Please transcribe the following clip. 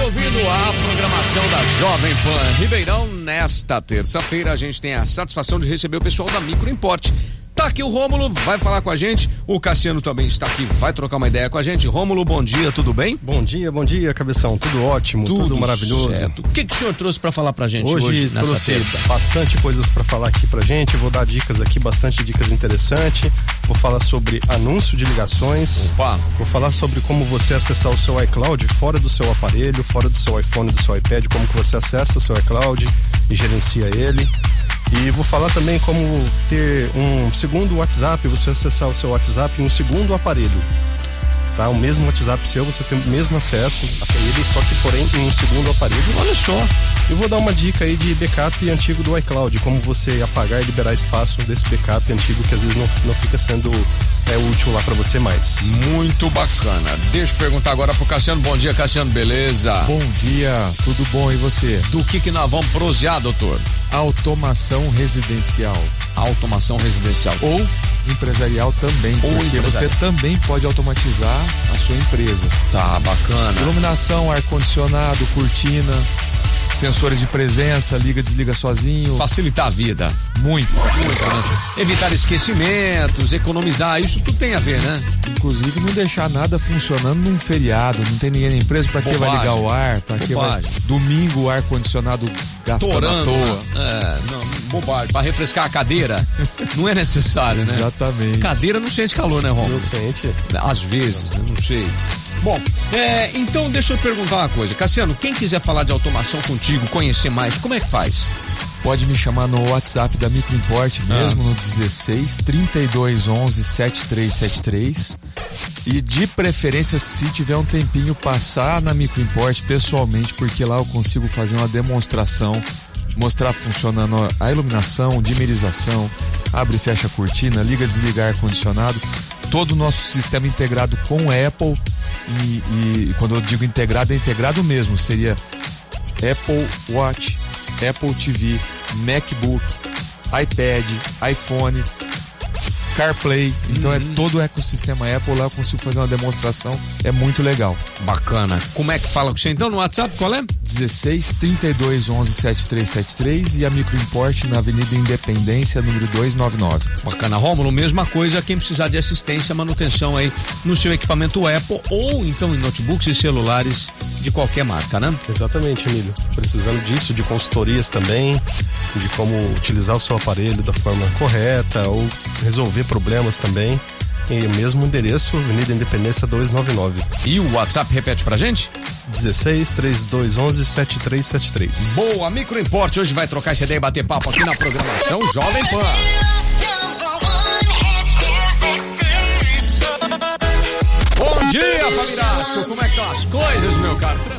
ouvindo a programação da Jovem Pan Ribeirão. Nesta terça-feira a gente tem a satisfação de receber o pessoal da Micro Import. Tá aqui o Rômulo, vai falar com a gente. O Cassiano também está aqui, vai trocar uma ideia com a gente. Rômulo, bom dia, tudo bem? Bom dia, Cabeção. Tudo ótimo, tudo maravilhoso. Certo. O que o senhor trouxe para falar pra gente hoje nessa trouxe terça? Bastante coisas para falar aqui pra gente. Vou dar dicas aqui, bastante dicas interessantes. Vou falar sobre anúncio de ligações. Opa. Vou falar sobre como você acessar o seu iCloud fora do seu aparelho, fora do seu iPhone, do seu iPad, como que você acessa o seu iCloud e gerencia ele. E vou falar também como ter um segundo WhatsApp, você acessar o seu WhatsApp em um segundo aparelho. Tá? O mesmo WhatsApp seu, você tem o mesmo acesso a ele, só que porém em um segundo aparelho. Olha só. Eu vou dar uma dica aí de backup antigo do iCloud, como você apagar e liberar espaço desse backup antigo que às vezes não fica sendo útil lá pra você mais. Muito bacana. Deixa eu perguntar agora pro Cassiano. Bom dia, Cassiano, beleza? Bom dia, tudo bom, e você? Do que nós vamos prosear, doutor? Automação residencial. Automação residencial. Ou empresarial também, porque você também pode automatizar a sua empresa. Tá, bacana. Iluminação, ar-condicionado, cortina, sensores de presença, liga, desliga sozinho. Facilitar a vida. Muito. Evitar esquecimentos, economizar, isso tudo tem a ver, né? Inclusive não deixar nada funcionando num feriado, não tem ninguém na empresa, pra que vai ligar o ar? Pra que vai... Domingo o ar-condicionado gastando à toa. Bobagem. Pra refrescar a cadeira, não é necessário, né? Exatamente. Cadeira não sente calor, né, Romulo? Não sente. Às vezes, né? Não sei. Bom, então deixa eu perguntar uma coisa. Cassiano, quem quiser falar de automação contigo, conhecer mais, como é que faz? Pode me chamar no WhatsApp da Micro Import mesmo, no 16 32 11 7373. E de preferência, se tiver um tempinho, passar na Micro Import pessoalmente, porque lá eu consigo fazer uma demonstração, mostrar funcionando a iluminação, dimerização, abre e fecha a cortina, liga, desliga ar-condicionado, todo o nosso sistema integrado com Apple. E quando eu digo integrado, é integrado mesmo, seria Apple Watch, Apple TV, MacBook, iPad, iPhone, CarPlay. Então é todo o ecossistema Apple. Lá eu consigo fazer uma demonstração, é muito legal. Bacana. Como é que fala com você então no WhatsApp? Qual é? 16 32 11 7373 e a Micro Import na Avenida Independência, número 299. Bacana. Rômulo, mesma coisa, quem precisar de assistência, manutenção aí no seu equipamento Apple ou então em notebooks e celulares de qualquer marca, né? Exatamente, Emílio. Precisando disso, de consultorias também, de como utilizar o seu aparelho da forma correta ou resolver problemas também. E o mesmo endereço, Avenida Independência 299. E o WhatsApp repete pra gente? 16 3211 7373. Boa, Micro Import hoje vai trocar essa ideia e bater papo aqui na programação Jovem Pan. Bom dia, família! Como é que estão as coisas, meu caro?